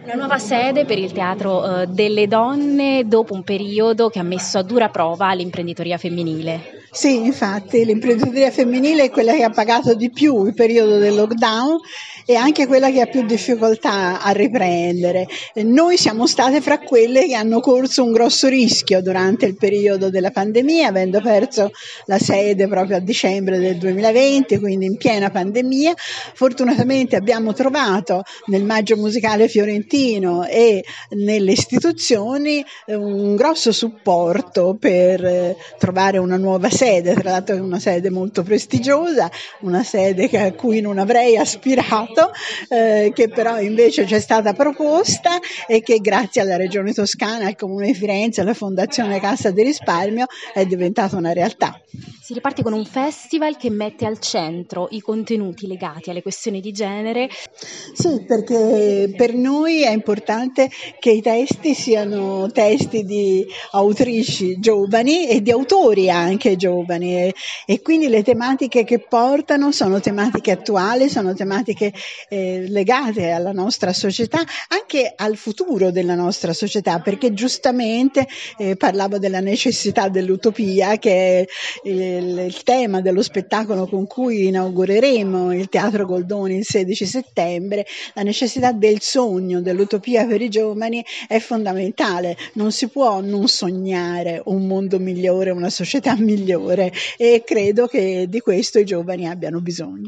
Una nuova sede per il Teatro delle Donne dopo un periodo che ha messo a dura prova l'imprenditoria femminile. Sì, infatti l'imprenditoria femminile è quella che ha pagato di più il periodo del lockdown e anche quella che ha più difficoltà a riprendere. Noi siamo state fra quelle che hanno corso un grosso rischio durante il periodo della pandemia, avendo perso la sede proprio a dicembre del 2020, quindi in piena pandemia. Fortunatamente abbiamo trovato nel Maggio Musicale Fiorentino e nelle istituzioni un grosso supporto per trovare una nuova sede, tra l'altro è una sede molto prestigiosa, una sede a cui non avrei aspirato, che però invece ci è stata proposta e che grazie alla Regione Toscana, al Comune di Firenze, alla Fondazione Cassa di Risparmio è diventata una realtà. Si riparte con un festival che mette al centro i contenuti legati alle questioni di genere. Sì, perché per noi è importante che i testi siano testi di autrici giovani e di autori anche giovani e quindi le tematiche che portano sono tematiche attuali, sono tematiche legate alla nostra società, anche al futuro della nostra società, perché giustamente parlavo della necessità dell'utopia, che è il tema dello spettacolo con cui inaugureremo il Teatro Goldoni il 16 settembre. La necessità del sogno, dell'utopia per i giovani è fondamentale, non si può non sognare un mondo migliore, una società migliore e credo che di questo i giovani abbiano bisogno.